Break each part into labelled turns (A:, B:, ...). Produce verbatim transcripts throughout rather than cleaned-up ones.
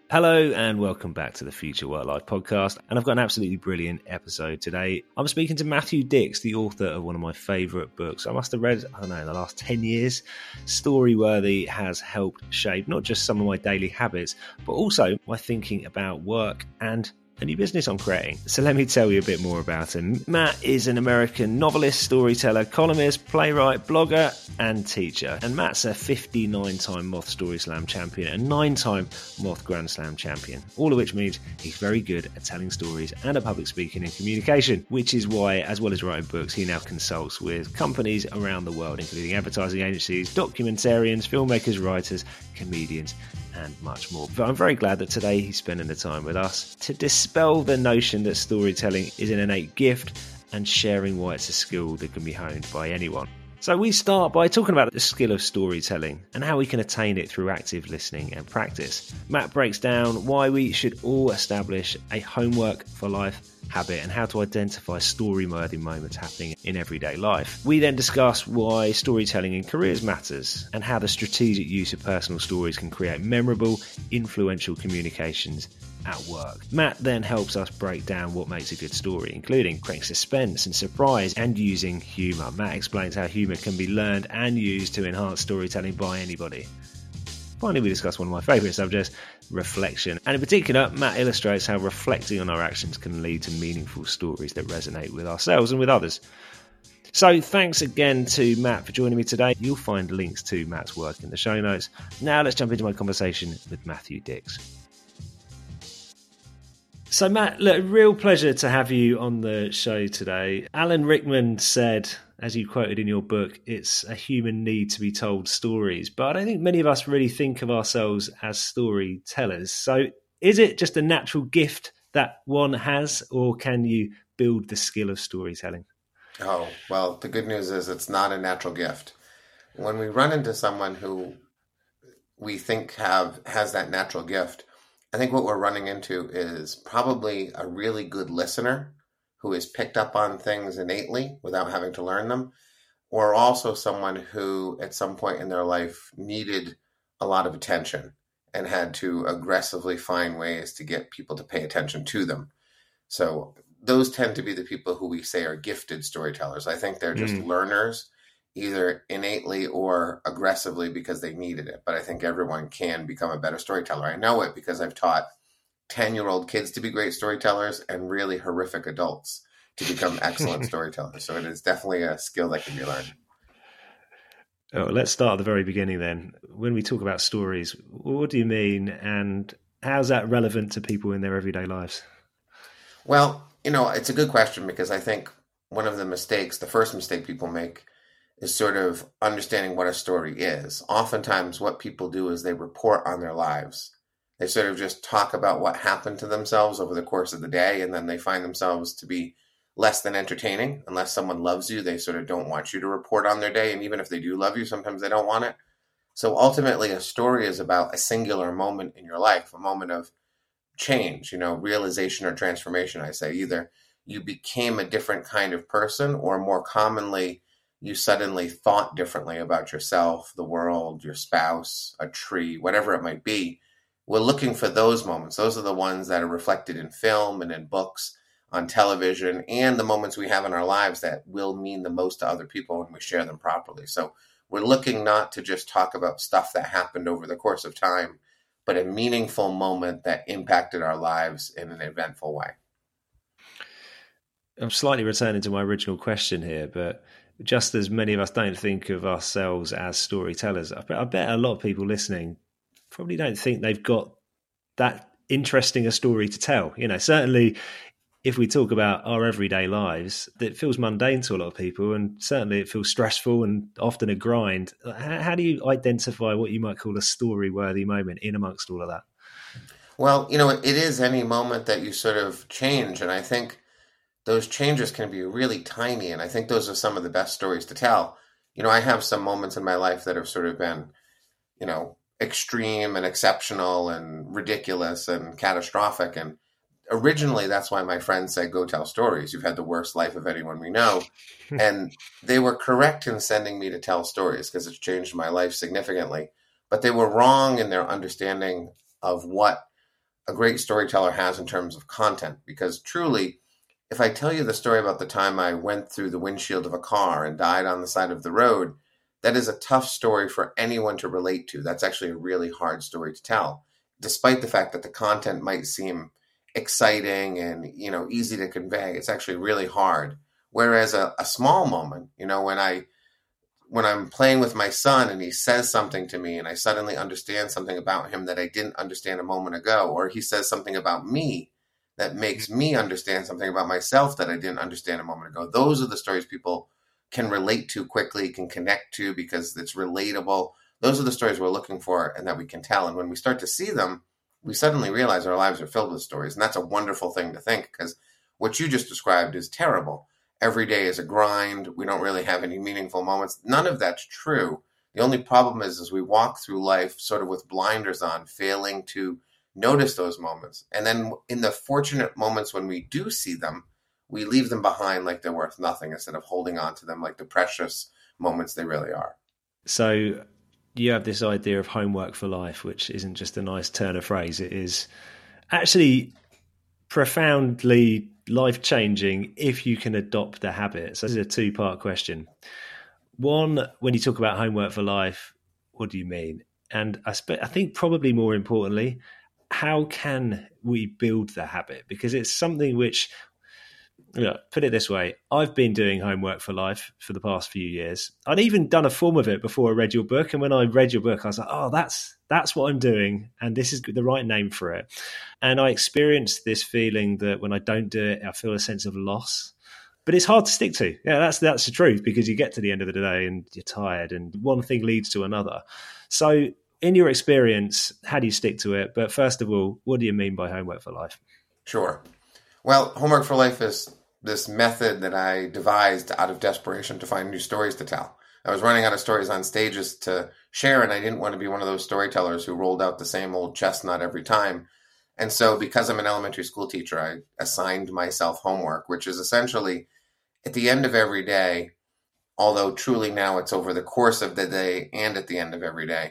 A: Hello and welcome back to the Future Work Life podcast. And I've got an absolutely brilliant episode today. I'm speaking to Matthew Dicks, the author of one of my favourite books. I must have read, I don't know, in the last ten years. Storyworthy has helped shape not just some of my daily habits, but also my thinking about work and a new business I'm creating. So let me tell you a bit more about him. Matt is an American novelist, storyteller, columnist, playwright, blogger, and teacher. And Matt's a fifty-nine-time Moth Story Slam champion and nine-time Moth Grand Slam champion, all of which means he's very good at telling stories and at public speaking and communication, which is why, as well as writing books, he now consults with companies around the world, including advertising agencies, documentarians, filmmakers, writers, comedians, and much more. But I'm very glad that today he's spending the time with us to dispel the notion that storytelling is an innate gift and sharing why it's a skill that can be honed by anyone. So we start by talking about the skill of storytelling and how we can attain it through active listening and practice. Matt breaks down why we should all establish a homework for life habit and how to identify story-worthy moments happening in everyday life. We then discuss why storytelling in careers matters and how the strategic use of personal stories can create memorable, influential communications at work. Matt then helps us break down what makes a good story, including creating suspense and surprise and using humour. Matt explains how humour can be learned and used to enhance storytelling by anybody. Finally, we discuss one of my favourite subjects, reflection. And in particular, Matt illustrates how reflecting on our actions can lead to meaningful stories that resonate with ourselves and with others. So thanks again to Matt for joining me today. You'll find links to Matt's work in the show notes. Now let's jump into my conversation with Matthew Dicks. So Matt, look, real pleasure to have you on the show today. Alan Rickman said, as you quoted in your book, it's a human need to be told stories. But I don't think many of us really think of ourselves as storytellers. So is it just a natural gift that one has, or can you build the skill of storytelling?
B: Oh, well, the good news is it's not a natural gift. When we run into someone who we think have has that natural gift, I think what we're running into is probably a really good listener who has picked up on things innately without having to learn them, or also someone who at some point in their life needed a lot of attention and had to aggressively find ways to get people to pay attention to them. So those tend to be the people who we say are gifted storytellers. I think they're just mm. learners, either innately or aggressively because they needed it. But I think everyone can become a better storyteller. I know it because I've taught ten-year-old kids to be great storytellers and really horrific adults to become excellent storytellers. So it is definitely a skill that can be learned.
A: Oh, let's start at the very beginning then. When we talk about stories, what do you mean and how's that relevant to people in their everyday lives?
B: Well, you know, it's a good question because I think one of the mistakes, the first mistake people make is sort of understanding what a story is. Oftentimes what people do is they report on their lives. They sort of just talk about what happened to themselves over the course of the day, and then they find themselves to be less than entertaining. Unless someone loves you, they sort of don't want you to report on their day, and even if they do love you, sometimes they don't want it. So ultimately, a story is about a singular moment in your life, a moment of change, you know, realization or transformation, I say. Either you became a different kind of person, or more commonly, you suddenly thought differently about yourself, the world, your spouse, a tree, whatever it might be. We're looking for those moments. Those are the ones that are reflected in film and in books, on television, and the moments we have in our lives that will mean the most to other people when we share them properly. So we're looking not to just talk about stuff that happened over the course of time, but a meaningful moment that impacted our lives in an eventful way.
A: I'm slightly returning to my original question here, but just as many of us don't think of ourselves as storytellers, I bet, I bet a lot of people listening probably don't think they've got that interesting a story to tell. You know, certainly if we talk about our everyday lives, it feels mundane to a lot of people, and certainly it feels stressful and often a grind. How, how do you identify what you might call a story-worthy moment in amongst all of that?
B: Well, you know, it is any moment that you sort of change, and I think those changes can be really tiny, and I think those are some of the best stories to tell. You know, I have some moments in my life that have sort of been, you know, extreme and exceptional and ridiculous and catastrophic. And originally, that's why my friends said, go tell stories. You've had the worst life of anyone we know. And they were correct in sending me to tell stories because it's changed my life significantly. But they were wrong in their understanding of what a great storyteller has in terms of content. Because truly, if I tell you the story about the time I went through the windshield of a car and died on the side of the road, that is a tough story for anyone to relate to. That's actually a really hard story to tell, despite the fact that the content might seem exciting and, you know, easy to convey. It's actually really hard. Whereas a, a small moment, you know, when I when I'm playing with my son and he says something to me and I suddenly understand something about him that I didn't understand a moment ago, or he says something about me that makes me understand something about myself that I didn't understand a moment ago. Those are the stories people can relate to quickly, can connect to because it's relatable. Those are the stories we're looking for and that we can tell. And when we start to see them, we suddenly realize our lives are filled with stories. And that's a wonderful thing to think, because what you just described is terrible. Every day is a grind. We don't really have any meaningful moments. None of that's true. The only problem is, is we walk through life sort of with blinders on, failing to notice those moments. And then in the fortunate moments when we do see them, we leave them behind like they're worth nothing instead of holding on to them like the precious moments they really are.
A: So you have this idea of homework for life, which isn't just a nice turn of phrase. It is actually profoundly life-changing if you can adopt the habit. So this is a two-part question. One, when you talk about homework for life, what do you mean? And I, spe- I think probably more importantly, how can we build the habit? Because it's something which, look, put it this way, I've been doing homework for life for the past few years. I'd even done a form of it before I read your book. And when I read your book, I was like, oh, that's that's what I'm doing. And this is the right name for it. And I experienced this feeling that when I don't do it, I feel a sense of loss. But it's hard to stick to. Yeah, that's that's the truth, because you get to the end of the day and you're tired and one thing leads to another. So in your experience, how do you stick to it? But first of all, what do you mean by homework for life?
B: Sure. Well, homework for life is this method that I devised out of desperation to find new stories to tell. I was running out of stories on stages to share, and I didn't want to be one of those storytellers who rolled out the same old chestnut every time. And so because I'm an elementary school teacher, I assigned myself homework, which is essentially at the end of every day, although truly now it's over the course of the day and at the end of every day,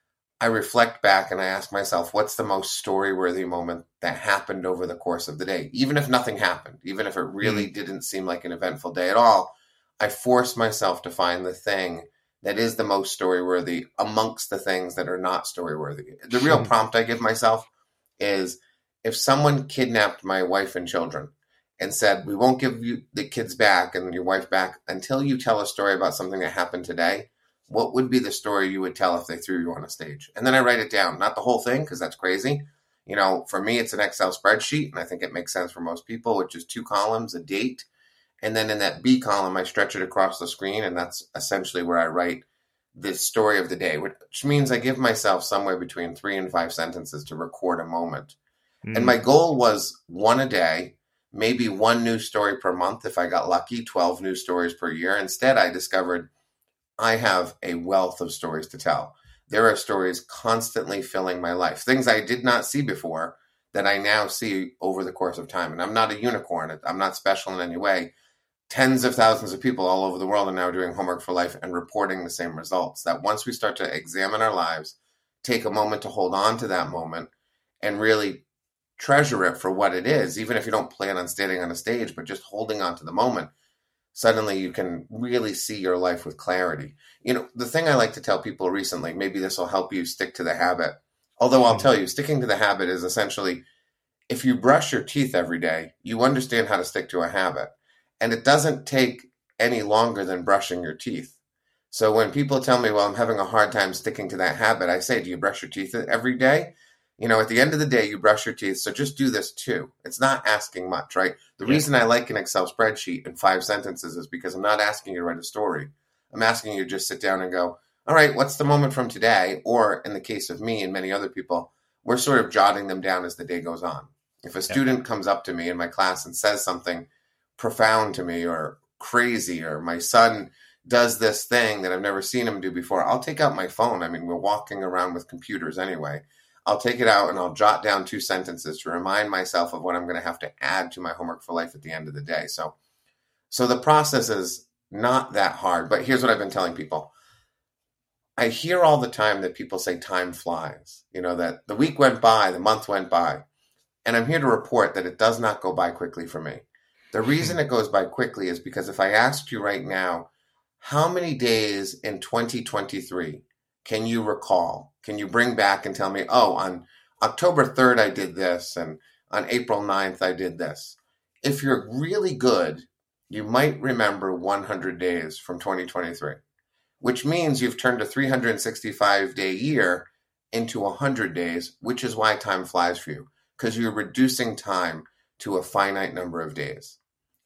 B: I reflect back and I ask myself, what's the most story-worthy moment that happened over the course of the day? Even if nothing happened, even if it really mm. didn't seem like an eventful day at all, I force myself to find the thing that is the most story-worthy amongst the things that are not story-worthy. The real prompt I give myself is, if someone kidnapped my wife and children and said, we won't give you the kids back and your wife back until you tell a story about something that happened today, what would be the story you would tell if they threw you on a stage? And then I write it down, not the whole thing, because that's crazy. You know, for me, it's an Excel spreadsheet, and I think it makes sense for most people, which is two columns, a date. And then in that B column, I stretch it across the screen, and that's essentially where I write the story of the day, which means I give myself somewhere between three and five sentences to record a moment. Mm. And my goal was one a day, maybe one new story per month if I got lucky, twelve new stories per year. Instead, I discovered I have a wealth of stories to tell. There are stories constantly filling my life, things I did not see before that I now see over the course of time. And I'm not a unicorn. I'm not special in any way. Tens of thousands of people all over the world are now doing homework for life and reporting the same results. That once we start to examine our lives, take a moment to hold on to that moment and really treasure it for what it is, even if you don't plan on standing on a stage, but just holding on to the moment, suddenly you can really see your life with clarity. You know, the thing I like to tell people recently, maybe this will help you stick to the habit. Although I'll tell you, sticking to the habit is essentially, if you brush your teeth every day, you understand how to stick to a habit. And it doesn't take any longer than brushing your teeth. So when people tell me, well, I'm having a hard time sticking to that habit, I say, do you brush your teeth every day? You know, at the end of the day, you brush your teeth. So just do this too. It's not asking much, right? The yeah. reason I like an Excel spreadsheet in five sentences is because I'm not asking you to write a story. I'm asking you to just sit down and go, all right, what's the moment from today? Or in the case of me and many other people, we're sort of jotting them down as the day goes on. If a student yeah. comes up to me in my class and says something profound to me or crazy, or my son does this thing that I've never seen him do before, I'll take out my phone. I mean, we're walking around with computers anyway. I'll take it out and I'll jot down two sentences to remind myself of what I'm going to have to add to my homework for life at the end of the day. So, so the process is not that hard, but here's what I've been telling people. I hear all the time that people say time flies, you know, that the week went by, the month went by. And I'm here to report that it does not go by quickly for me. The reason it goes by quickly is because if I asked you right now, how many days in twenty twenty-three can you recall? Can you bring back and tell me, oh, on October third, I did this, and on April ninth, I did this. If you're really good, you might remember one hundred days from twenty twenty-three, which means you've turned a three hundred sixty-five day year into one hundred days, which is why time flies for you, because you're reducing time to a finite number of days.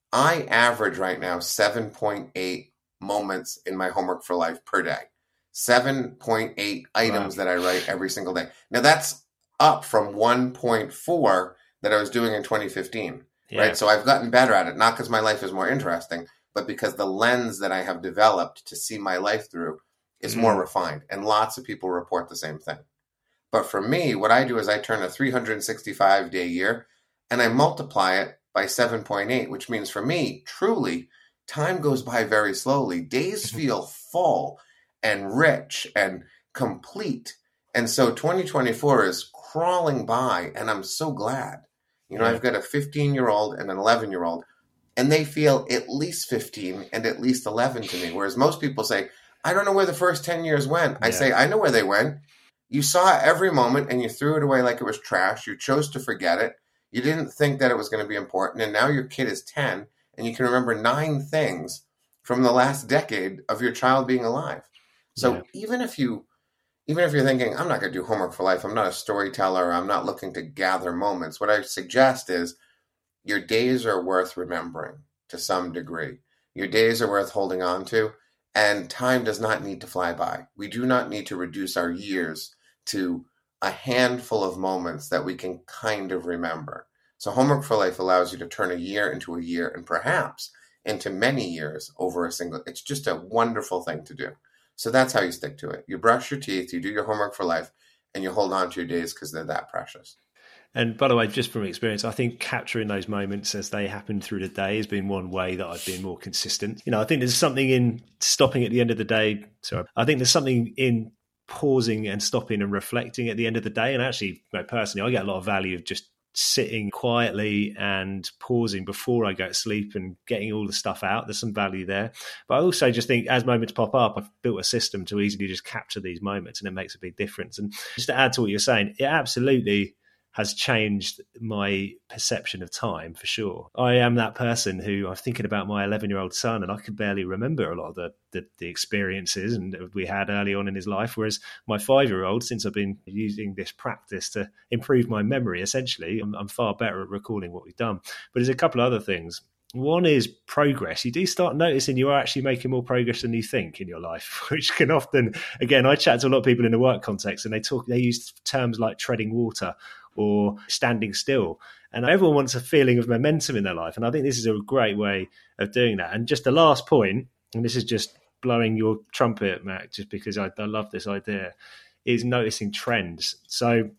B: I average right now seven point eight moments in my Homework for Life per day. seven point eight items wow. that I write every single day. Now that's up from one point four that I was doing in twenty fifteen, yeah. right? So I've gotten better at it, not because my life is more interesting, but because the lens that I have developed to see my life through is mm. more refined. And lots of people report the same thing. But for me, what I do is I turn a three hundred sixty-five day year and I multiply it by seven point eight, which means for me, truly, time goes by very slowly. Days feel full and rich and complete. And so twenty twenty-four is crawling by, and I'm so glad. You know, yeah. I've got a fifteen-year-old and an eleven-year-old, and they feel at least fifteen and at least eleven to me, whereas most people say, I don't know where the first ten years went. I yeah. say, I know where they went. You saw it every moment, and you threw it away like it was trash. You chose to forget it. You didn't think that it was going to be important, and now your kid is ten, and you can remember nine things from the last decade of your child being alive. So yeah. even if you, even if you're thinking, I'm not going to do Homework for Life, I'm not a storyteller, I'm not looking to gather moments, what I suggest is your days are worth remembering to some degree. Your days are worth holding on to, and time does not need to fly by. We do not need to reduce our years to a handful of moments that we can kind of remember. So Homework for Life allows you to turn a year into a year and perhaps into many years over a single. It's just a wonderful thing to do. So that's how you stick to it. You brush your teeth, you do your Homework for Life, and you hold on to your days because they're that precious.
A: And by the way, just from experience, I think capturing those moments as they happen through the day has been one way that I've been more consistent. You know, I think there's something in stopping at the end of the day. So I think there's something in pausing and stopping and reflecting at the end of the day. And actually, you know, personally, I get a lot of value of just sitting quietly and pausing before I go to sleep and getting all the stuff out. There's some value there. But I also just think as moments pop up, I've built a system to easily just capture these moments, and it makes a big difference. And just to add to what you're saying, it absolutely has changed my perception of time for sure. I am that person who I'm thinking about my eleven-year-old son, and I could barely remember a lot of the, the, the experiences and we had early on in his life. Whereas my five-year-old, since I've been using this practice to improve my memory, essentially, I'm, I'm far better at recalling what we've done. But there's a couple of other things. One is progress. You do start noticing you are actually making more progress than you think in your life, which can often, again, I chat to a lot of people in the work context and they talk, they use terms like treading water or standing still. And everyone wants a feeling of momentum in their life. And I think this is a great way of doing that. And just the last point, and this is just blowing your trumpet, Mac, just because I, I love this idea, is noticing trends. So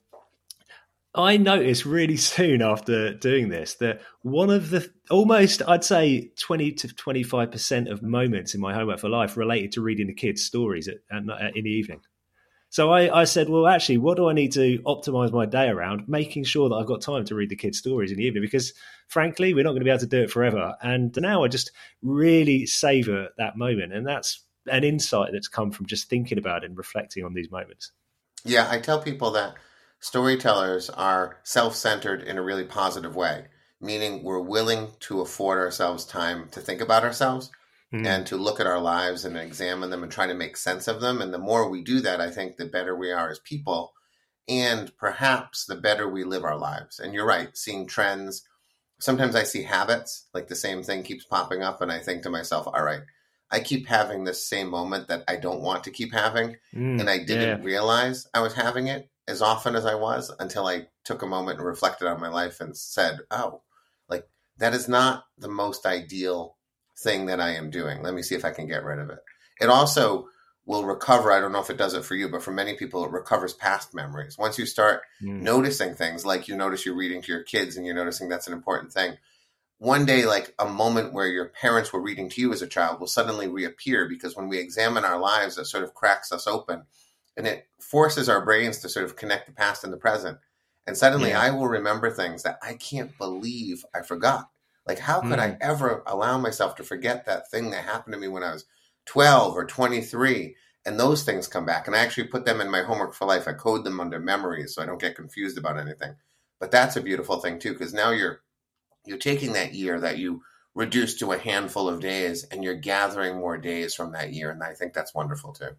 A: I noticed really soon after doing this that one of the almost, I'd say twenty to twenty-five percent of moments in my Homework for Life related to reading the kids' stories at, at, in the evening. So I, I said, well, actually, what do I need to optimize my day around? Making sure that I've got time to read the kids' stories in the evening, because frankly, we're not going to be able to do it forever. And now I just really savor that moment. And that's an insight that's come from just thinking about it and reflecting on these moments.
B: Yeah, I tell people that storytellers are self-centered in a really positive way, meaning we're willing to afford ourselves time to think about ourselves mm. and to look at our lives and examine them and try to make sense of them. And the more we do that, I think the better we are as people, and perhaps the better we live our lives. And you're right, seeing trends. Sometimes I see habits, like the same thing keeps popping up, and I think to myself, all right, I keep having this same moment that I don't want to keep having, mm, and I didn't yeah. realize I was having it as often as I was until I took a moment and reflected on my life and said, oh, like that is not the most ideal thing that I am doing. Let me see if I can get rid of it. It also will recover. I don't know if it does it for you, but for many people, it recovers past memories. Once you start mm. noticing things, like you notice you're reading to your kids and you're noticing that's an important thing, one day, like a moment where your parents were reading to you as a child will suddenly reappear, because when we examine our lives, it sort of cracks us open and it forces our brains to sort of connect the past and the present. And suddenly
A: Yeah.
B: I will remember things that I can't believe I forgot. Like, how could
A: Mm.
B: I ever allow myself to forget that thing that happened to me when I was twelve or twenty-three? And those things come back. And I actually put them in my homework for life. I code them under memories so I don't get confused about anything. But that's a beautiful thing too, because now you're you're taking that year that you reduced to a handful of days and you're gathering more days from that year. And I think that's wonderful too.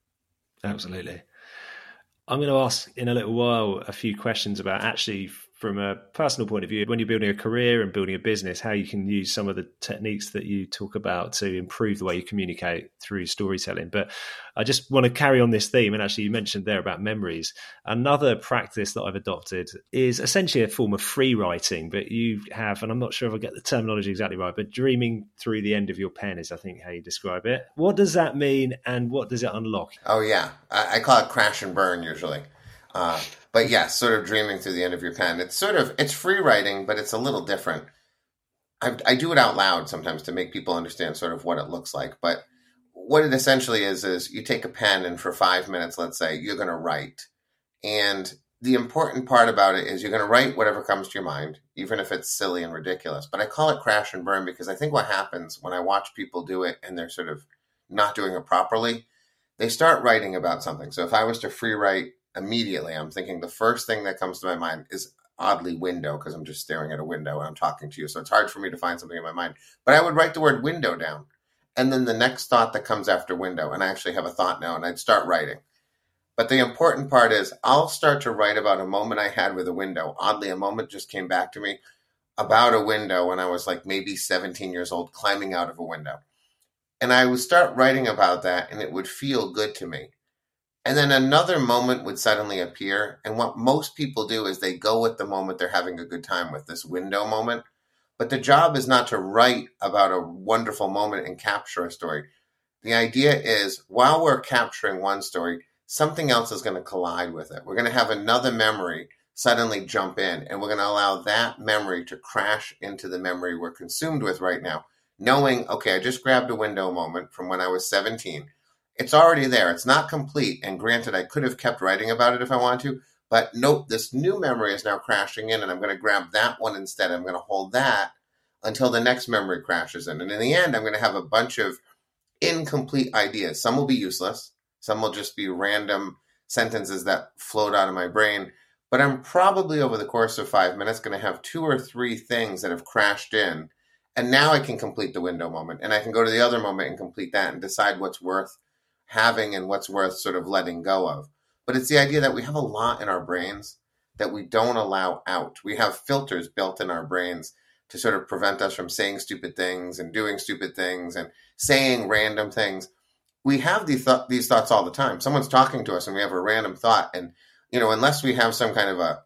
A: Absolutely. I'm going to ask in a little while a few questions about actually from a personal point of view, when you're building a career and building a business, how you can use some of the techniques that you talk about to improve the way you communicate through storytelling. But I just want to carry on this theme. And actually, you mentioned there about memories. Another practice that I've adopted is essentially a form of free writing, but you have, and I'm not sure if I get the terminology exactly right, but dreaming through the end of your pen is, I think, how you describe it. What does that mean and what does it unlock?
B: Oh, yeah. I, I call it crash and burn usually. Uh, but yeah, sort of dreaming through the end of your pen. It's sort of, it's free writing, but it's a little different. I, I do it out loud sometimes to make people understand sort of what it looks like. But what it essentially is, is you take a pen and for five minutes, let's say, you're going to write. And the important part about it is you're going to write whatever comes to your mind, even if it's silly and ridiculous. But I call it crash and burn because I think what happens when I watch people do it and they're sort of not doing it properly, they start writing about something. So if I was to free write immediately, I'm thinking the first thing that comes to my mind is oddly window, because I'm just staring at a window and I'm talking to you. So it's hard for me to find something in my mind. But I would write the word window down. And then the next thought that comes after window, and I actually have a thought now, and I'd start writing. But the important part is I'll start to write about a moment I had with a window. Oddly, a moment just came back to me about a window when I was like maybe seventeen years old, climbing out of a window. And I would start writing about that, and it would feel good to me. And then another moment would suddenly appear. And what most people do is they go with the moment they're having a good time with, this window moment. But the job is not to write about a wonderful moment and capture a story. The idea is while we're capturing one story, something else is going to collide with it. We're going to have another memory suddenly jump in, and we're going to allow that memory to crash into the memory we're consumed with right now, knowing, okay, I just grabbed a window moment from when I was seventeen. It's already there. It's not complete. And granted, I could have kept writing about it if I wanted to, but nope, this new memory is now crashing in, and I'm going to grab that one instead. I'm going to hold that until the next memory crashes in. And in the end, I'm going to have a bunch of incomplete ideas. Some will be useless. Some will just be random sentences that float out of my brain. But I'm probably over the course of five minutes going to have two or three things that have crashed in. And now I can complete the window moment. And I can go to the other moment and complete that and decide what's worth having and what's worth sort of letting go of. But it's the idea that we have a lot in our brains that we don't allow out. We have filters built in our brains to sort of prevent us from saying stupid things and doing stupid things and saying random things. We have these, th- these thoughts all the time. Someone's talking to us and we have a random thought. And, you know, unless we have some kind of a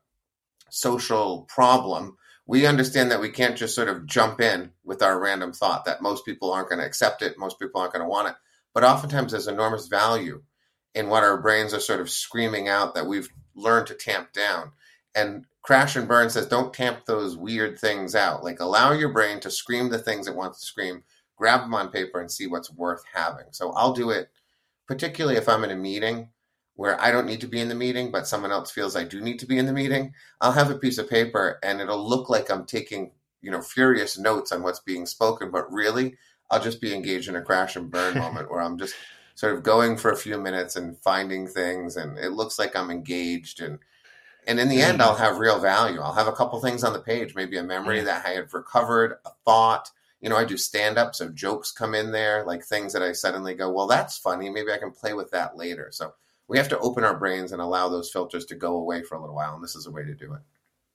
B: social problem, we understand that we can't just sort of jump in with our random thought, that most people aren't going to accept it. Most people aren't going to want it. But oftentimes there's enormous value in what our brains are sort of screaming out that we've learned to tamp down. And Crash and Burn says, don't tamp those weird things out. Like, allow your brain to scream the things it wants to scream, grab them on paper and see what's worth having. So I'll do it, particularly if I'm in a meeting where I don't need to be in the meeting, but someone else feels I do need to be in the meeting. I'll have a piece of paper and it'll look like I'm taking, you know, furious notes on what's being spoken, but really I'll just be engaged in a crash and burn moment where I'm just sort of going for a few minutes and finding things, and it looks like I'm engaged. And and in the mm. end, I'll have real value. I'll have a couple things on the page, maybe a memory yeah. that I had recovered, a thought. You know, I do stand-up, so jokes come in there, like things that I suddenly go, well, that's funny. Maybe I can play with that later. So we have to open our brains and allow those filters to go away for a little while, and this is a way to do it.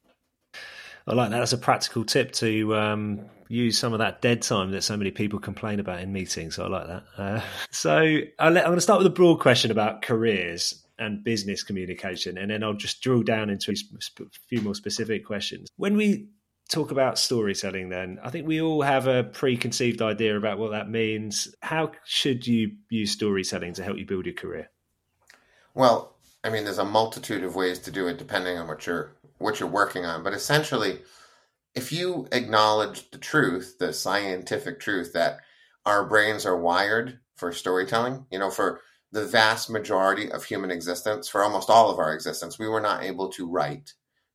A: I like that. That's a practical tip to um, use some of that dead time that so many people complain about in meetings. So I like that. Uh, so I'll let, I'm going to start with a broad question about careers and business communication, and then I'll just drill down into a few more specific questions. When we talk about storytelling, then I think we all have a preconceived idea about what that means. How should you use storytelling to help you build your career?
B: Well, I mean, there's a multitude of ways to do it depending on what you're what you're working on. But essentially, if you acknowledge the truth, the scientific truth that our brains are wired for storytelling, you know, for the vast majority of human existence, for almost all of our existence, we were not able to write.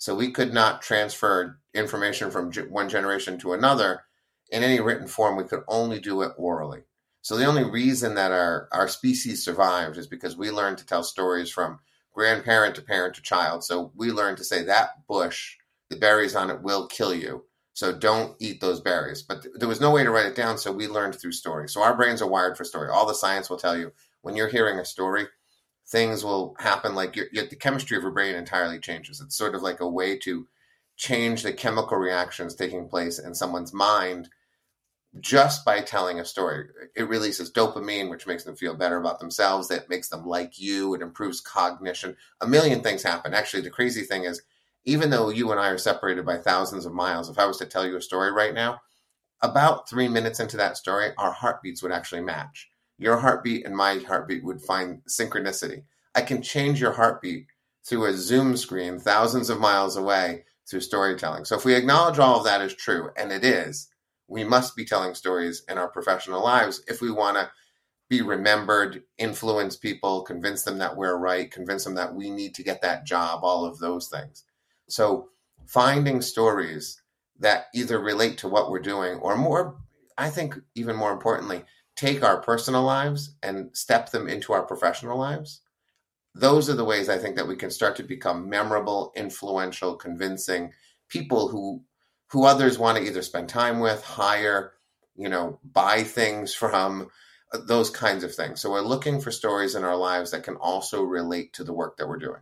B: So we could not transfer information from one generation to another in any written form. We could only do it orally. So the only reason that our, our species survived is because we learned to tell stories from grandparent to parent to child. So we learned to say that bush, the berries on it will kill you. So don't eat those berries. But th- there was no way to write it down. So we learned through story. So our brains are wired for story. All the science will tell you when you're hearing a story, things will happen like your, your, the chemistry of your brain entirely changes. It's sort of like a way to change the chemical reactions taking place in someone's mind just by telling a story. It releases dopamine, which makes them feel better about themselves. That makes them like you. It improves cognition. A million things happen. Actually, the crazy thing is, even though you and I are separated by thousands of miles, if I was to tell you a story right now, about three minutes into that story, our heartbeats would actually match. Your heartbeat and my heartbeat would find synchronicity. I can change your heartbeat through a Zoom screen thousands of miles away through storytelling. So if we acknowledge all of that is true, and it is, we must be telling stories in our professional lives if we want to be remembered, influence people, convince them that we're right, convince them that we need to get that job, all of those things. So finding stories that either relate to what we're doing or more, I think even more importantly, take our personal lives and step them into our professional lives. Those are the ways I think that we can start to become memorable, influential, convincing people who who others want to either spend time with, hire, you know, buy things from, those kinds of things. So we're looking for stories in our lives that can also relate to the work that we're doing.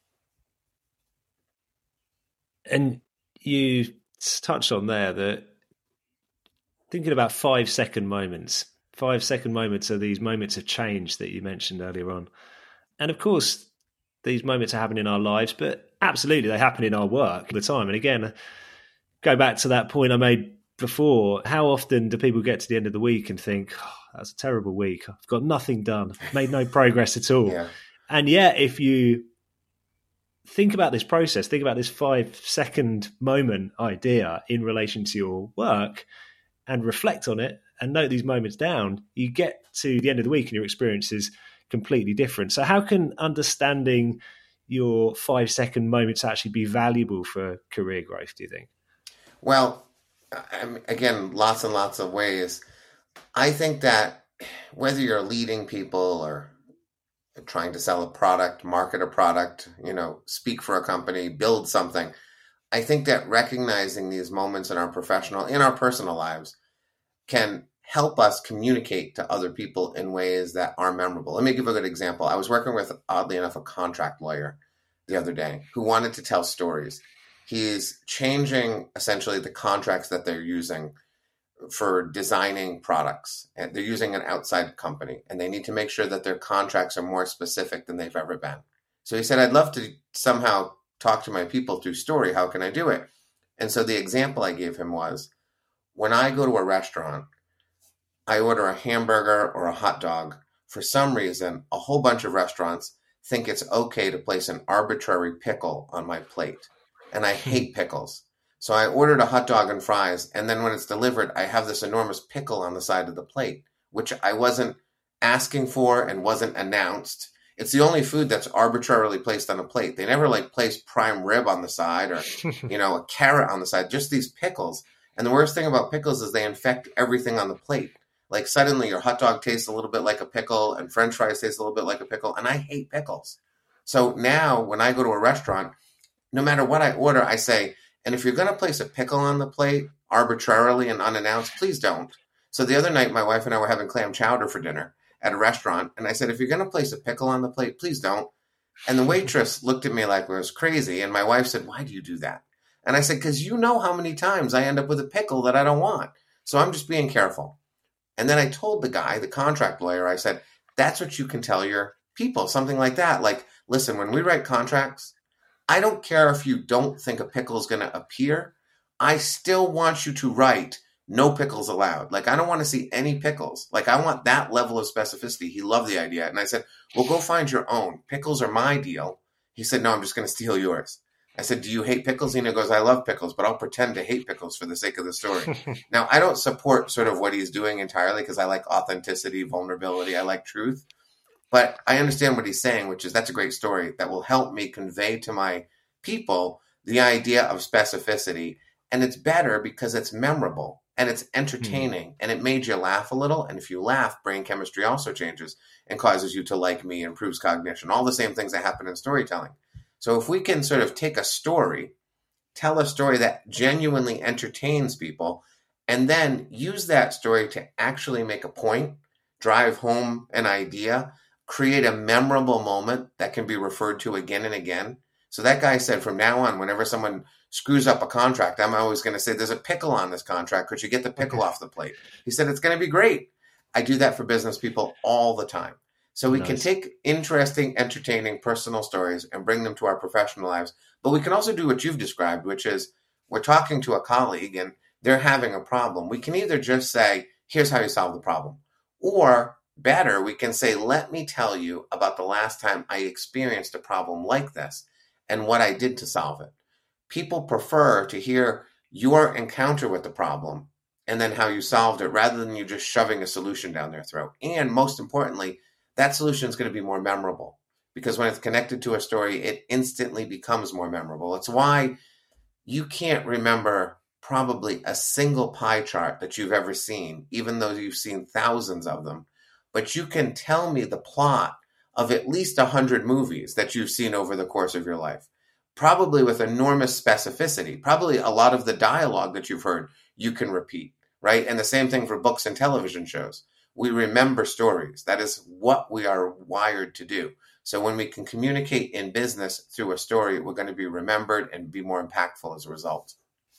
A: And you touched on there that thinking about five second moments, five second moments are these moments of change that you mentioned earlier on. And of course, these moments are happening in our lives, but absolutely they happen in our work all the time. And again, go back to that point I made before. How often do people get to the end of the week and think, oh, that was a terrible week. I've got nothing done, made no progress at all.
B: Yeah.
A: And yet, if you think about this process, think about this five second moment idea in relation to your work and reflect on it and note these moments down, you get to the end of the week and your experience is completely different. So how can understanding your five second moments actually be valuable for career growth, do you think?
B: Well, again, lots and lots of ways. I think that whether you're leading people or trying to sell a product, market a product, you know, speak for a company, build something, I think that recognizing these moments in our professional, in our personal lives can help us communicate to other people in ways that are memorable. Let me give a good example. I was working with, oddly enough, a contract lawyer the other day who wanted to tell stories. He's changing essentially the contracts that they're using for designing products. And they're using an outside company, and they need to make sure that their contracts are more specific than they've ever been. So he said, I'd love to somehow talk to my people through story. How can I do it? And so the example I gave him was, when I go to a restaurant, I order a hamburger or a hot dog. For some reason, a whole bunch of restaurants think it's okay to place an arbitrary pickle on my plate. And I hate pickles. So I ordered a hot dog and fries, and then when it's delivered, I have this enormous pickle on the side of the plate, which I wasn't asking for and wasn't announced. It's the only food that's arbitrarily placed on a plate. They never like place prime rib on the side or, you know, a carrot on the side, just these pickles. And the worst thing about pickles is they infect everything on the plate. Like suddenly your hot dog tastes a little bit like a pickle and French fries taste a little bit like a pickle. And I hate pickles. So now when I go to a restaurant, no matter what I order, I say, and if you're going to place a pickle on the plate arbitrarily and unannounced, please don't. So the other night, my wife and I were having clam chowder for dinner at a restaurant. And I said, if you're going to place a pickle on the plate, please don't. And the waitress looked at me like I was crazy. And my wife said, why do you do that? And I said, because you know how many times I end up with a pickle that I don't want. So I'm just being careful. And then I told the guy, the contract lawyer, I said, that's what you can tell your people, something like that. Like, listen, when we write contracts, I don't care if you don't think a pickle is going to appear. I still want you to write no pickles allowed. Like, I don't want to see any pickles. Like, I want that level of specificity. He loved the idea. And I said, well, go find your own. Pickles are my deal. He said, no, I'm just going to steal yours. I said, do you hate pickles? And he goes, I love pickles, but I'll pretend to hate pickles for the sake of the story. Now, I don't support sort of what he's doing entirely because I like authenticity, vulnerability. I like truth. But I understand what he's saying, which is that's a great story that will help me convey to my people the idea of specificity. And it's better because it's memorable and it's entertaining, mm. and it made you laugh a little. And if you laugh, brain chemistry also changes and causes you to like me, improves cognition, all the same things that happen in storytelling. So if we can sort of take a story, tell a story that genuinely entertains people, and then use that story to actually make a point, drive home an idea, create a memorable moment that can be referred to again and again. So that guy said, from now on, whenever someone screws up a contract, I'm always going to say, there's a pickle on this contract. Could you get the pickle off the plate? He said, it's going to be great. I do that for business people all the time. So we nice. can take interesting, entertaining, personal stories and bring them to our professional lives. But we can also do what you've described, which is we're talking to a colleague and they're having a problem. We can either just say, here's how you solve the problem. Or better, we can say, let me tell you about the last time I experienced a problem like this and what I did to solve it. People prefer to hear your encounter with the problem and then how you solved it rather than you just shoving a solution down their throat. And most importantly, that solution is going to be more memorable because when it's connected to a story, it instantly becomes more memorable. It's why you can't remember probably a single pie chart that you've ever seen, even though you've seen thousands of them. But you can tell me the plot of at least one hundred movies that you've seen over the course of your life, probably with enormous specificity. Probably a lot of the dialogue that you've heard, you can repeat, right? And the same thing for books and television shows. We remember stories. That is what we are wired to do. So when we can communicate in business through a story, we're going to be remembered and be more impactful as a result.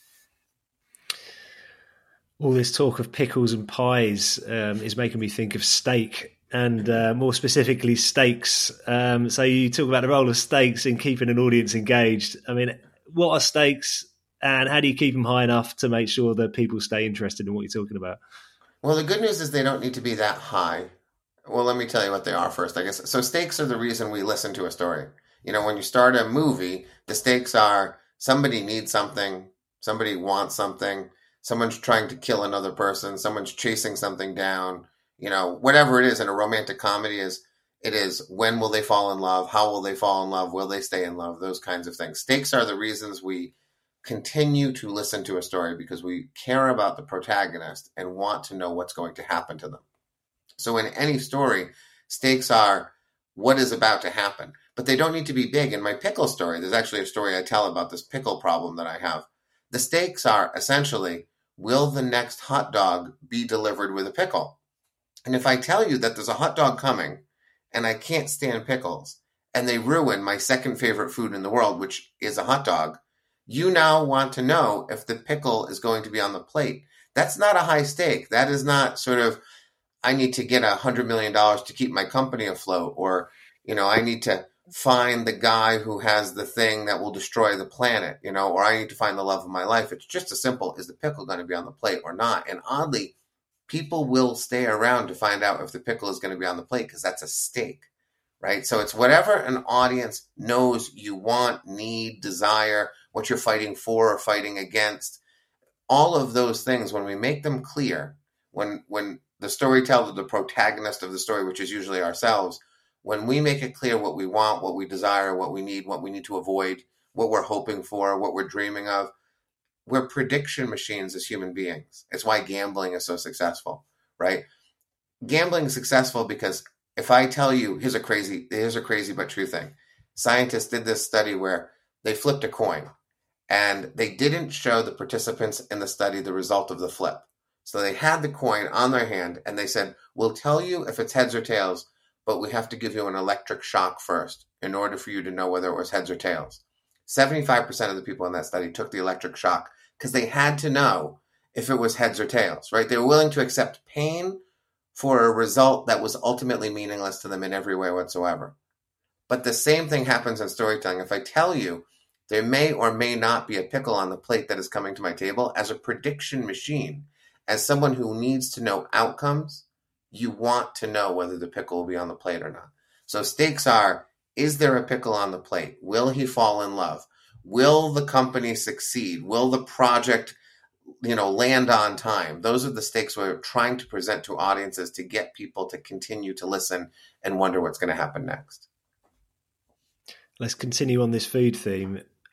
A: All this talk of pickles and pies um, is making me think of steak and uh, more specifically steaks. Um, so you talk about the role of steaks in keeping an audience engaged. I mean, what are steaks and how do you keep them high enough to make sure that people stay interested in what you're talking about?
B: Well, the good news is they don't need to be that high. Well, let me tell you what they are first, I guess. So stakes are the reason we listen to a story. You know, when you start a movie, the stakes are somebody needs something, somebody wants something, someone's trying to kill another person, someone's chasing something down, you know, whatever it is in a romantic comedy is, it is when will they fall in love? How will they fall in love? Will they stay in love? Those kinds of things. Stakes are the reasons we continue to listen to a story because we care about the protagonist and want to know what's going to happen to them. So in any story, stakes are what is about to happen, but they don't need to be big. In my pickle story, there's actually a story I tell about this pickle problem that I have. The stakes are essentially, will the next hot dog be delivered with a pickle? And if I tell you that there's a hot dog coming and I can't stand pickles and they ruin my second favorite food in the world, which is a hot dog, you now want to know if the pickle is going to be on the plate. That's not a high stake. That is not sort of, I need to get a hundred million dollars to keep my company afloat, or, you know, I need to find the guy who has the thing that will destroy the planet, you know, or I need to find the love of my life. It's just as simple, is the pickle going to be on the plate or not? And oddly, people will stay around to find out if the pickle is going to be on the plate because that's a stake, right? So it's whatever an audience knows you want, need, desire, what you're fighting for or fighting against. All of those things, when we make them clear, when when the storyteller, the protagonist of the story, which is usually ourselves, when we make it clear what we want, what we desire, what we need, what we need to avoid, what we're hoping for, what we're dreaming of, we're prediction machines as human beings. It's why gambling is so successful, right? Gambling is successful because if I tell you, here's a crazy, here's a crazy but true thing. Scientists did this study where they flipped a coin and they didn't show the participants in the study the result of the flip. So they had the coin on their hand and they said, we'll tell you if it's heads or tails, but we have to give you an electric shock first in order for you to know whether it was heads or tails. seventy-five percent of the people in that study took the electric shock because they had to know if it was heads or tails, right? They were willing to accept pain for a result that was ultimately meaningless to them in every way whatsoever. But the same thing happens in storytelling. If I tell you there may or may not be a pickle on the plate that is coming to my table, as a prediction machine, as someone who needs to know outcomes, you want to know whether the pickle will be on the plate or not. So stakes are, is there a pickle on the plate? Will he fall in love? Will the company succeed? Will the project, you know, land on time? Those are the stakes we're trying to present to audiences to get people to continue to listen and wonder what's going to happen next.
A: Let's continue on this food theme.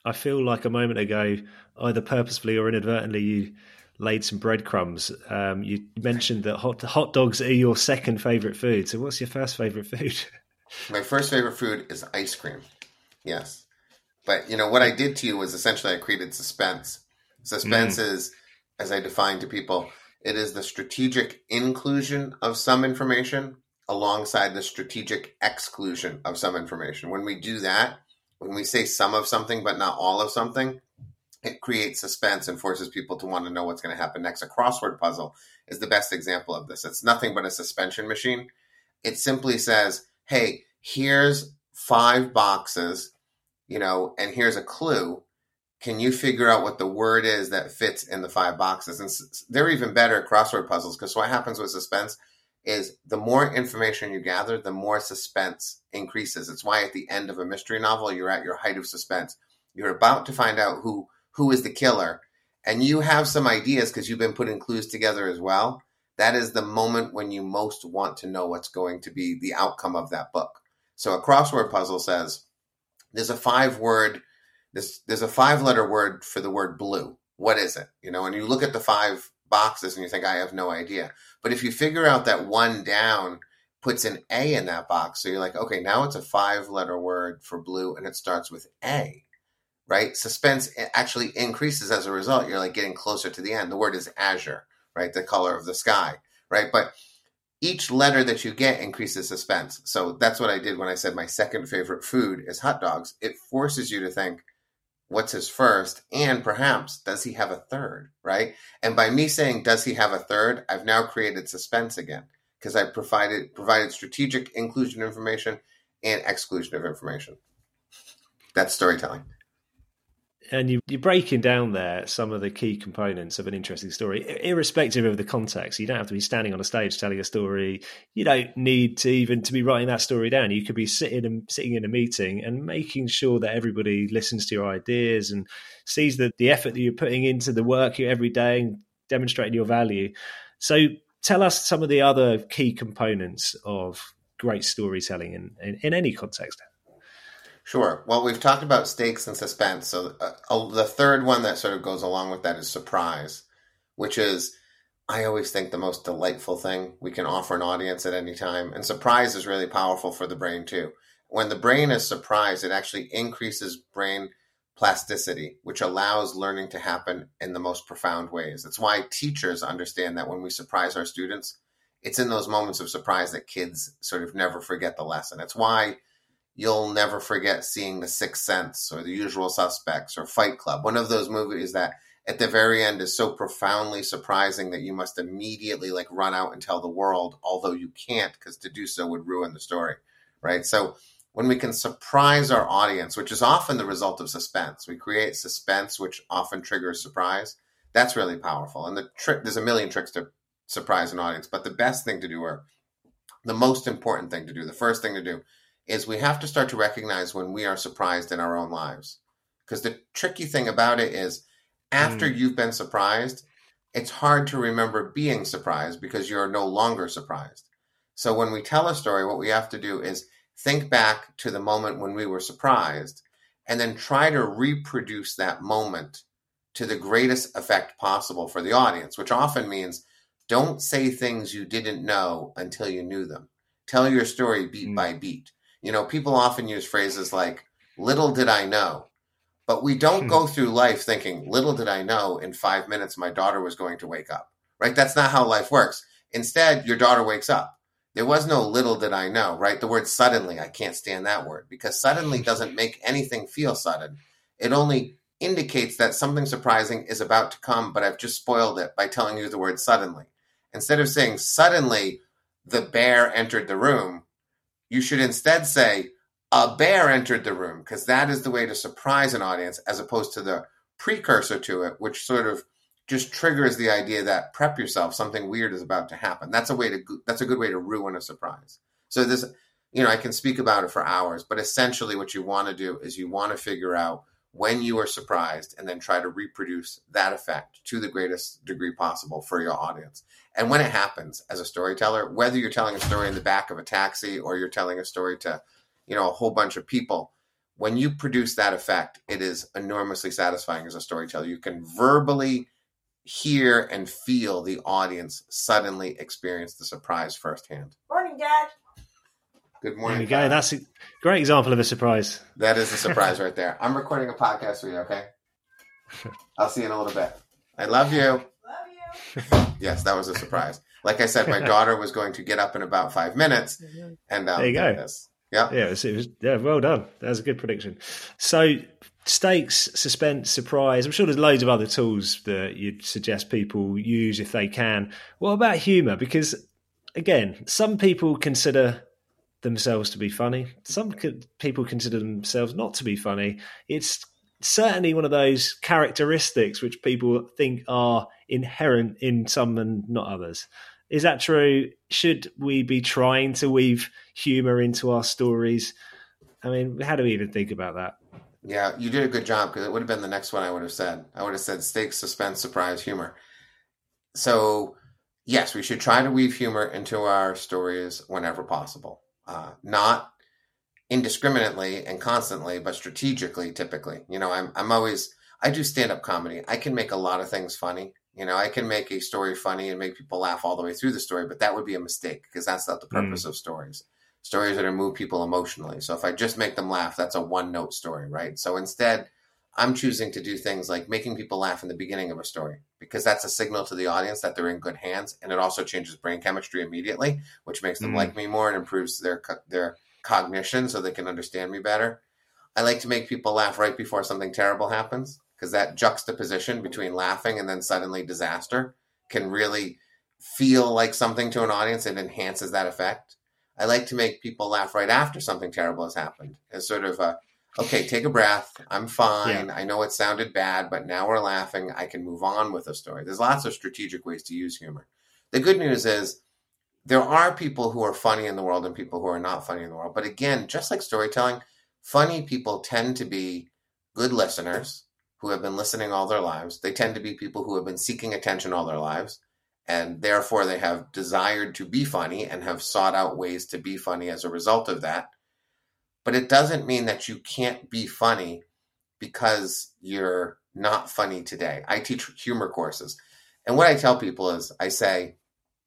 A: I feel like a moment ago, either purposefully or inadvertently, you laid some breadcrumbs. Um, you mentioned that hot hot dogs are your second favorite food. So what's your first favorite food?
B: My first favorite food is ice cream. Yes. But, you know, what I did to you was essentially I created suspense. Suspense mm. is, as I define to people, it is the strategic inclusion of some information alongside the strategic exclusion of some information. When we do that, when we say some of something but not all of something, it creates suspense and forces people to want to know what's going to happen next. A crossword puzzle is the best example of this. It's nothing but a suspension machine. It simply says, hey, here's five boxes, you know, and here's a clue. Can you figure out what the word is that fits in the five boxes? And they're even better at crossword puzzles, because what happens with suspense is the more information you gather, the more suspense increases. It's why at the end of a mystery novel, you're at your height of suspense. You're about to find out who, who is the killer, and you have some ideas because you've been putting clues together as well. That is the moment when you most want to know what's going to be the outcome of that book. So a crossword puzzle says, there's a five word, there's, there's a five letter word for the word blue. What is it? You know, and you look at the five boxes and you think, I have no idea. But if you figure out that one down puts an A in that box, so you're like, okay, now it's a five letter word for blue and it starts with A, right? Suspense actually increases as a result. You're like getting closer to the end. The word is azure, right? The color of the sky, right? But each letter that you get increases suspense. So that's what I did when I said my second favorite food is hot dogs. It forces you to think, what's his first? And perhaps, does he have a third, right? And by me saying, does he have a third? I've now created suspense again, because I provided provided strategic inclusion of information and exclusion of information. That's storytelling.
A: And you, you're breaking down there some of the key components of an interesting story, irrespective of the context. You don't have to be standing on a stage telling a story. You don't need to even to be writing that story down. You could be sitting and sitting in a meeting and making sure that everybody listens to your ideas and sees the, the effort that you're putting into the work every day and demonstrating your value. So tell us some of the other key components of great storytelling in, in, in any context.
B: Sure. Well, we've talked about stakes and suspense. So uh, uh, the third one that sort of goes along with that is surprise, which is, I always think, the most delightful thing we can offer an audience at any time. And surprise is really powerful for the brain too. When the brain is surprised, it actually increases brain plasticity, which allows learning to happen in the most profound ways. It's why teachers understand that when we surprise our students, it's in those moments of surprise that kids sort of never forget the lesson. It's why you'll never forget seeing The Sixth Sense or The Usual Suspects or Fight Club, one of those movies that at the very end is so profoundly surprising that you must immediately like run out and tell the world, although you can't, because to do so would ruin the story, right? So when we can surprise our audience, which is often the result of suspense, we create suspense, which often triggers surprise. That's really powerful. And the trick, there's a million tricks to surprise an audience, but the best thing to do, or the most important thing to do, the first thing to do, is we have to start to recognize when we are surprised in our own lives. Because the tricky thing about it is, after mm. you've been surprised, it's hard to remember being surprised because you're no longer surprised. So when we tell a story, what we have to do is think back to the moment when we were surprised and then try to reproduce that moment to the greatest effect possible for the audience, which often means don't say things you didn't know until you knew them. Tell your story beat mm. by beat. You know, people often use phrases like, little did I know, but we don't go through life thinking, little did I know in five minutes my daughter was going to wake up, right? That's not how life works. Instead, your daughter wakes up. There was no little did I know, right? The word suddenly, I can't stand that word because suddenly doesn't make anything feel sudden. It only indicates that something surprising is about to come, but I've just spoiled it by telling you the word suddenly. Instead of saying suddenly the bear entered the room, you should instead say, a bear entered the room, because that is the way to surprise an audience as opposed to the precursor to it, which sort of just triggers the idea that prep yourself, something weird is about to happen. That's a way to, that's a good way to ruin a surprise. So this, you know, I can speak about it for hours, but essentially what you want to do is you want to figure out when you are surprised and then try to reproduce that effect to the greatest degree possible for your audience. And when it happens as a storyteller, whether you're telling a story in the back of a taxi or you're telling a story to, you know, a whole bunch of people, when you produce that effect, it is enormously satisfying as a storyteller. You can verbally hear and feel the audience suddenly experience the surprise firsthand.
C: Morning, Dad.
B: Good morning.
A: There we go. That's a great example of a surprise.
B: That is a surprise right there. I'm recording a podcast for you, okay? I'll see you in a little bit. I love you.
C: Love you.
B: Yes, that was a surprise. Like I said, my daughter was going to get up in about five minutes. And um,
A: there you go.
B: It is. Yeah.
A: Yeah, it was, it was, yeah, well done. That was a good prediction. So stakes, suspense, surprise. I'm sure there's loads of other tools that you'd suggest people use if they can. What about humour? Because, again, some people consider themselves to be funny. Some people consider themselves not to be funny. It's certainly one of those characteristics which people think are inherent in some and not others. Is that true? Should we be trying to weave humour into our stories? I mean, how do we even think about that?
B: Yeah, you did a good job, because it would have been the next one I would have said. I would have said stakes, suspense, surprise, humor. So, yes, we should try to weave humour into our stories whenever possible. Uh, not indiscriminately and constantly, but strategically, typically. You know, I'm I'm always, I do stand-up comedy. I can make a lot of things funny. You know, I can make a story funny and make people laugh all the way through the story, but that would be a mistake, because that's not the purpose mm. of stories. Stories are to move people emotionally. So if I just make them laugh, that's a one-note story, right? So instead, I'm choosing to do things like making people laugh in the beginning of a story, because that's a signal to the audience that they're in good hands, and it also changes brain chemistry immediately, which makes them mm. like me more and improves their their cognition so they can understand me better. I like to make people laugh right before something terrible happens, because that juxtaposition between laughing and then suddenly disaster can really feel like something to an audience and enhances that effect. I like to make people laugh right after something terrible has happened, as sort of a, okay, take a breath. I'm fine. Yeah. I know it sounded bad, but now we're laughing. I can move on with the story. There's lots of strategic ways to use humor. The good news is there are people who are funny in the world and people who are not funny in the world. But again, just like storytelling, funny people tend to be good listeners who have been listening all their lives. They tend to be people who have been seeking attention all their lives, and therefore they have desired to be funny and have sought out ways to be funny as a result of that. But it doesn't mean that you can't be funny because you're not funny today. I teach humor courses, and what I tell people is, I say,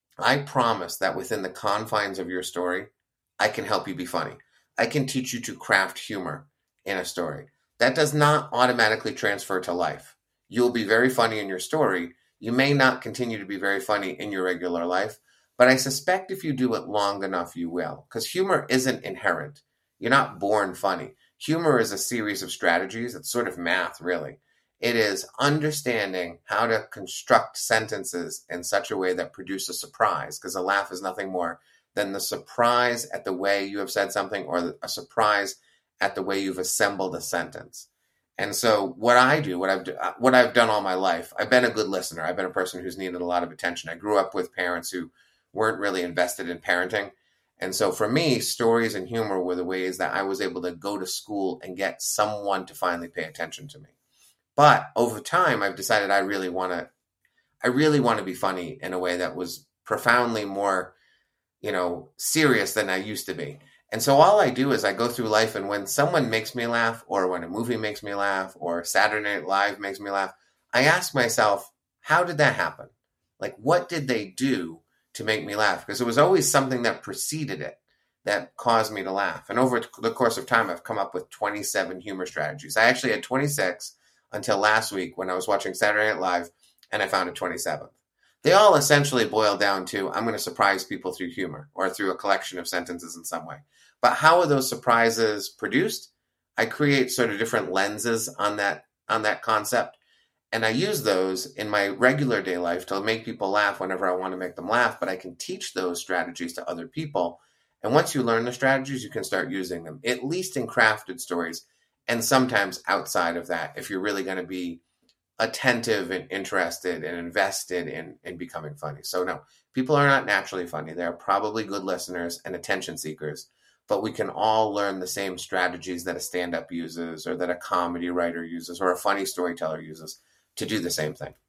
B: I promise that within the confines of your story, I can help you be funny. I can teach you to craft humor in a story. That does not automatically transfer to life. You'll be very funny in your story. You may not continue to be very funny in your regular life, but I suspect if you do it long enough, you will. Because humor isn't inherent. You're not born funny. Humor is a series of strategies. It's sort of math, really. It is understanding how to construct sentences in such a way that produce a surprise, because a laugh is nothing more than the surprise at the way you have said something, or a surprise at the way you've assembled a sentence. And so what I do, what I've what I've done all my life, I've been a good listener. I've been a person who's needed a lot of attention. I grew up with parents who weren't really invested in parenting. And so for me, stories and humor were the ways that I was able to go to school and get someone to finally pay attention to me. But over time, I've decided I really want to, I really want to be funny in a way that was profoundly more, you know, serious than I used to be. And so all I do is I go through life, and when someone makes me laugh, or when a movie makes me laugh, or Saturday Night Live makes me laugh, I ask myself, how did that happen? Like, what did they do to make me laugh? Because it was always something that preceded it that caused me to laugh. And over the course of time, I've come up with twenty-seven humor strategies. I actually had twenty-six until last week when I was watching Saturday Night Live, and I found a twenty-seventh. They all essentially boil down to, I'm going to surprise people through humor or through a collection of sentences in some way. But how are those surprises produced? I create sort of different lenses on that on that concept, and I use those in my regular day life to make people laugh whenever I want to make them laugh, but I can teach those strategies to other people. And once you learn the strategies, you can start using them, at least in crafted stories, and sometimes outside of that, if you're really going to be attentive and interested and invested in, in becoming funny. So no, people are not naturally funny. They're probably good listeners and attention seekers, but we can all learn the same strategies that a stand-up uses, or that a comedy writer uses, or a funny storyteller uses to do the same thing.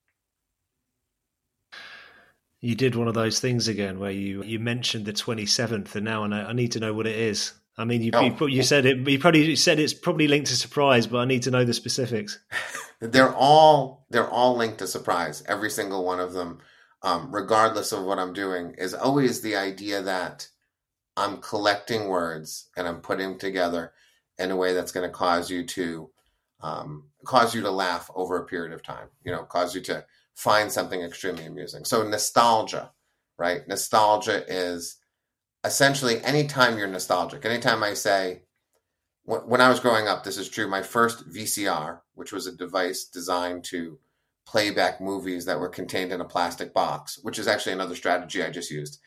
A: You did one of those things again where you, you mentioned the twenty-seventh, and now I, know, I need to know what it is. I mean, you,
B: Oh.
A: you, you said it. You probably said it's probably linked to surprise, but I need to know the specifics.
B: They're all they're all linked to surprise. Every single one of them, um, regardless of what I'm doing, is always the idea that I'm collecting words and I'm putting them together in a way that's going to cause you to um, cause you to laugh over a period of time. You know, cause you to find something extremely amusing. So nostalgia, right? Nostalgia is essentially anytime you're nostalgic. Anytime I say, when I was growing up, this is true. My first V C R, which was a device designed to play back movies that were contained in a plastic box, which is actually another strategy I just used.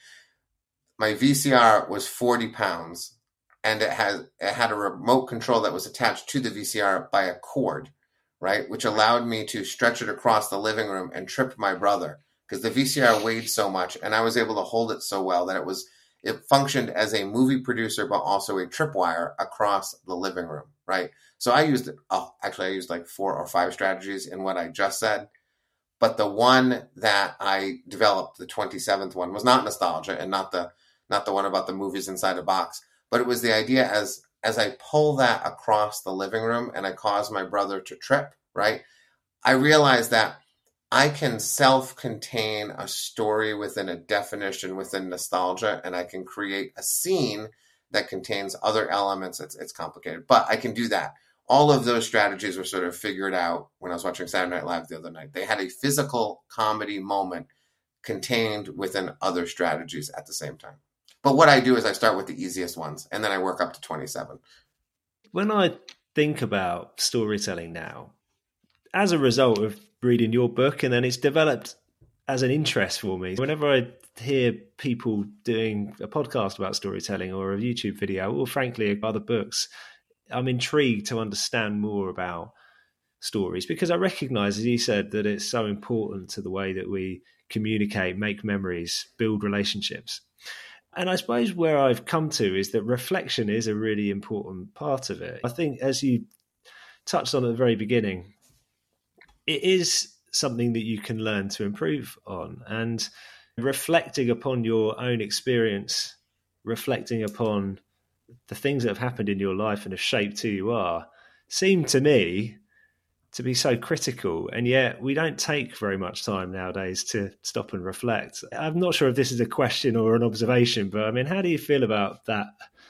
B: My V C R was forty pounds, and it had it had a remote control that was attached to the V C R by a cord, right, which allowed me to stretch it across the living room and trip my brother because the V C R weighed so much, and I was able to hold it so well that it was. It functioned as a movie producer, but also a tripwire across the living room, right? So I used, oh, actually, I used like four or five strategies in what I just said. But the one that I developed, the twenty-seventh one, was not nostalgia and not the not the one about the movies inside a box. But it was the idea as as I pull that across the living room and I cause my brother to trip, right? I realized that I can self-contain a story within a definition, within nostalgia, and I can create a scene that contains other elements. It's, it's complicated, but I can do that. All of those strategies were sort of figured out when I was watching Saturday Night Live the other night. They had a physical comedy moment contained within other strategies at the same time. But what I do is I start with the easiest ones, and then I work up to twenty-seven.
A: When I think about storytelling now, as a result of reading your book, and then it's developed as an interest for me. Whenever I hear people doing a podcast about storytelling or a YouTube video, or frankly other books, I'm intrigued to understand more about stories because I recognize, as you said, that it's so important to the way that we communicate, make memories, build relationships. And I suppose where I've come to is that reflection is a really important part of it. I think, as you touched on at the very beginning, it is something that you can learn to improve on, and reflecting upon your own experience, reflecting upon the things that have happened in your life and have shaped who you are, seem to me to be so critical. And yet we don't take very much time nowadays to stop and reflect. I'm not sure if this is a question or an observation, but I mean, how do you feel about that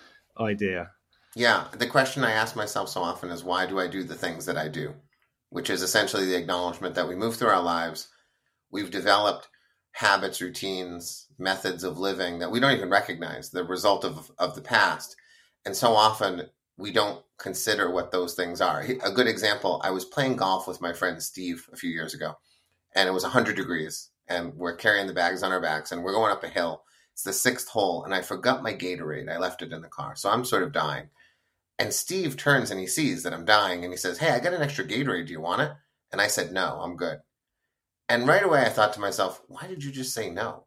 A: idea?
B: Yeah, the question I ask myself so often is, why do I do the things that I do? Which is essentially the acknowledgement that we move through our lives. We've developed habits, routines, methods of living that we don't even recognize, the result of, of the past. And so often we don't consider what those things are. A good example, I was playing golf with my friend Steve a few years ago, and it was one hundred degrees, and we're carrying the bags on our backs, and we're going up a hill. It's the sixth hole, and I forgot my Gatorade. I left it in the car, so I'm sort of dying. And Steve turns and he sees that I'm dying and he says, "Hey, I got an extra Gatorade. Do you want it?" And I said, "No, I'm good." And right away I thought to myself, why did you just say no?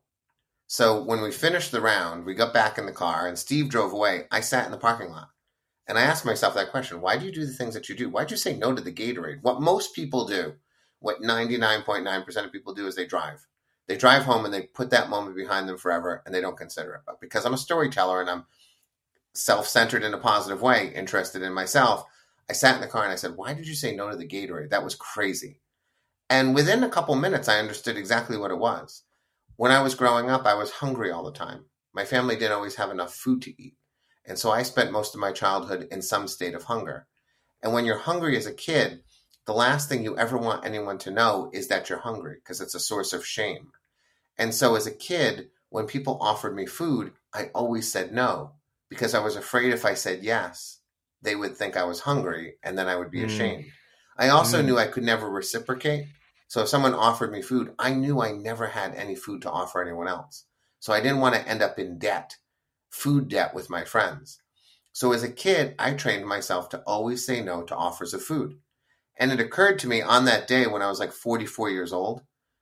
B: So when we finished the round, we got back in the car and Steve drove away. I sat in the parking lot and I asked myself that question. Why do you do the things that you do? Why'd you say no to the Gatorade? What most people do, what ninety-nine point nine percent of people do, is they drive. They drive home and they put that moment behind them forever and they don't consider it. But because I'm a storyteller and I'm self-centered in a positive way, interested in myself, I sat in the car and I said, why did you say no to the Gatorade? That was crazy. And within a couple minutes, I understood exactly what it was. When I was growing up, I was hungry all the time. My family didn't always have enough food to eat. And so I spent most of my childhood in some state of hunger. And when you're hungry as a kid, the last thing you ever want anyone to know is that you're hungry, because it's a source of shame. And so as a kid, when people offered me food, I always said no, because I was afraid if I said yes, they would think I was hungry and then I would be mm. ashamed. I also mm. knew I could never reciprocate. So if someone offered me food, I knew I never had any food to offer anyone else. So I didn't want to end up in debt, food debt with my friends. So as a kid, I trained myself to always say no to offers of food. And it occurred to me on that day when I was like forty-four years old,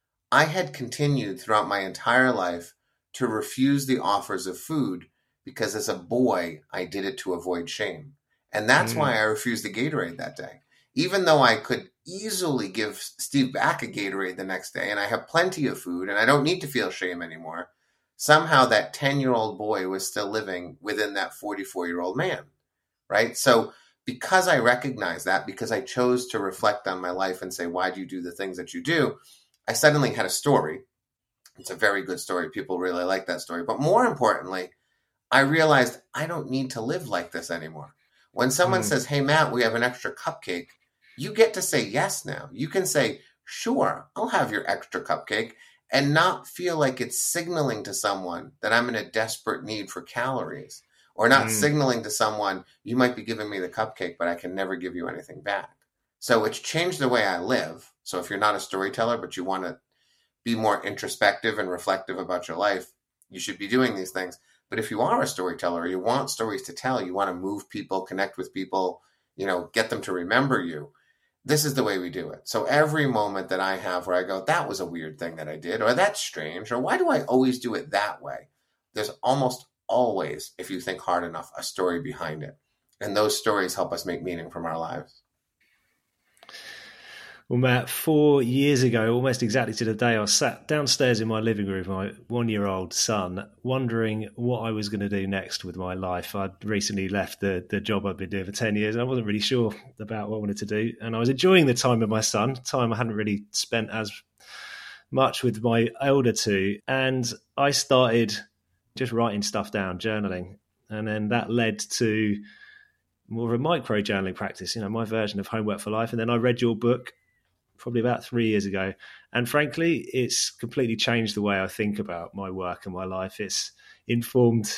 B: I had continued throughout my entire life to refuse the offers of food because as a boy, I did it to avoid shame. And that's mm. why I refused the Gatorade that day. Even though I could easily give Steve back a Gatorade the next day and I have plenty of food and I don't need to feel shame anymore, somehow that ten-year-old boy was still living within that forty-four-year-old man, right? So because I recognize that, because I chose to reflect on my life and say, why do you do the things that you do? I suddenly had a story. It's a very good story. People really like that story. But more importantly, I realized I don't need to live like this anymore. When someone mm. says, hey, Matt, we have an extra cupcake, you get to say yes now. You can say, sure, I'll have your extra cupcake, and not feel like it's signaling to someone that I'm in a desperate need for calories, or not mm. signaling to someone, you might be giving me the cupcake, but I can never give you anything back. So it's changed the way I live. So if you're not a storyteller, but you want to be more introspective and reflective about your life, you should be doing these things. But if you are a storyteller, you want stories to tell, you want to move people, connect with people, you know, get them to remember you, this is the way we do it. So every moment that I have where I go, that was a weird thing that I did, or that's strange, or why do I always do it that way? There's almost always, if you think hard enough, a story behind it. And those stories help us make meaning from our lives.
A: Well, Matt, four years ago, almost exactly to the day, I was sat downstairs in my living room with my one-year-old son, wondering what I was going to do next with my life. I'd recently left the, the job I'd been doing for ten years, and I wasn't really sure about what I wanted to do. And I was enjoying the time with my son, time I hadn't really spent as much with my older two. And I started just writing stuff down, journaling. And then that led to more of a micro journaling practice, you know, my version of Homework for Life. And then I read your book probably about three years ago. And frankly, it's completely changed the way I think about my work and my life. It's informed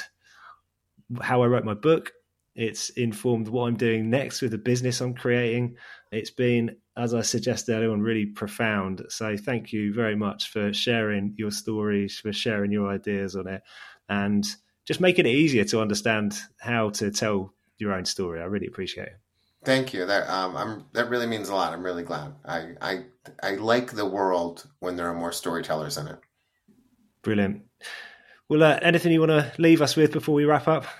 A: how I wrote my book. It's informed what I'm doing next with the business I'm creating. It's been, as I suggested earlier on, really profound. So thank you very much for sharing your stories, for sharing your ideas on it, and just making it easier to understand how to tell your own story. I really appreciate it.
B: Thank you. That um, I'm that really means a lot. I'm really glad. I I I like the world when there are more storytellers in it.
A: Brilliant. Well, uh, anything you want to leave us with before we wrap up?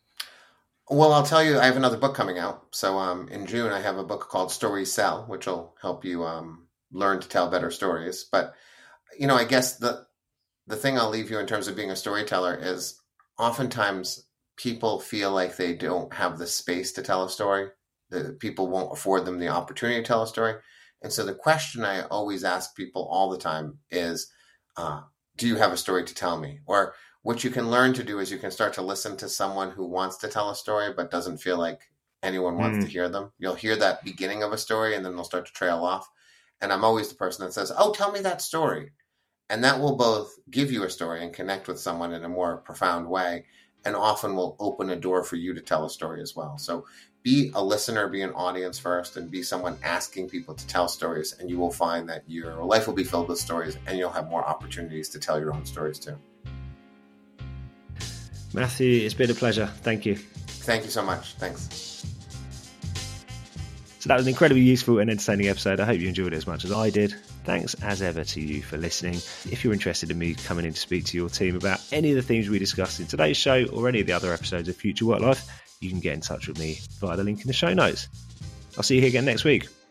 B: Well, I'll tell you, I have another book coming out. So um, in June, I have a book called Stories Sell, which will help you um, learn to tell better stories. But you know, I guess the the thing I'll leave you in terms of being a storyteller is oftentimes people feel like they don't have the space to tell a story. That people won't afford them the opportunity to tell a story. And so the question I always ask people all the time is, uh, do you have a story to tell me? Or what you can learn to do is you can start to listen to someone who wants to tell a story, but doesn't feel like anyone wants mm. to hear them. You'll hear that beginning of a story and then they'll start to trail off. And I'm always the person that says, oh, tell me that story. And that will both give you a story and connect with someone in a more profound way, and often will open a door for you to tell a story as well. So be a listener, be an audience first, and be someone asking people to tell stories, and you will find that your life will be filled with stories, and you'll have more opportunities to tell your own stories too.
A: Matthew, it's been a pleasure. Thank you.
B: Thank you so much. Thanks.
A: So that was an incredibly useful and entertaining episode. I hope you enjoyed it as much as I did. Thanks as ever to you for listening. If you're interested in me coming in to speak to your team about any of the things we discussed in today's show or any of the other episodes of Future Work Life, you can get in touch with me via the link in the show notes. I'll see you here again next week.